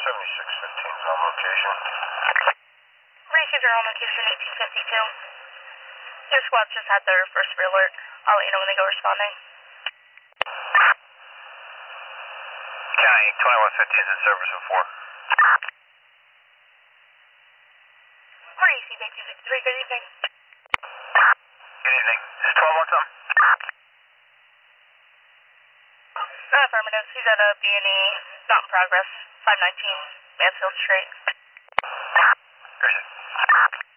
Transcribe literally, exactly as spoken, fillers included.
seventy-six fifteen is on location. Received your on location eighteen fifty-two. Your squad just had their first alert. I'll let you know when they go responding. County twenty-one fifty is in service before. Port A C Bay two fifty-three, good evening. Good evening. Is twelve on something? Uh, affirmative. He's at a B and E, not in progress. five nineteen Mansfield Street. Appreciate it.